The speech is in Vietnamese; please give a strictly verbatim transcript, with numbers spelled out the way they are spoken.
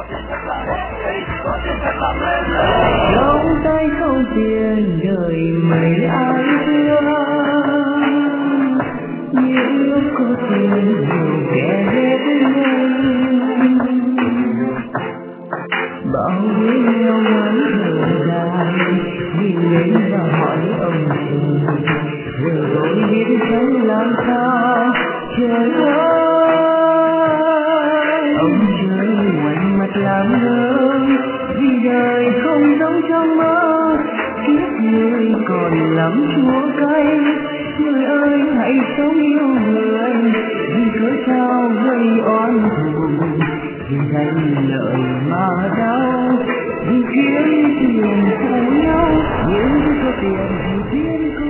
trong tay không tiền đời mấy ai thương, những lúc có tiền nhiều kẻ ghét mình, bao nhiêu nhau ngắn thời gian nhìn đến và hỏi ông trời, giờ tôi biết sống làm sao trời ơi. Ông trời ngoảnh mặt làm ngơ vì đời không giống trong mơ, kiếp người còn lắm chua cay. Người ơi hãy sống yêu người, vì cớ sao gây oan thù, vì thành lợi mà đau, vì kiếm tiền phụ nhau, nhưng có tiền thì tiền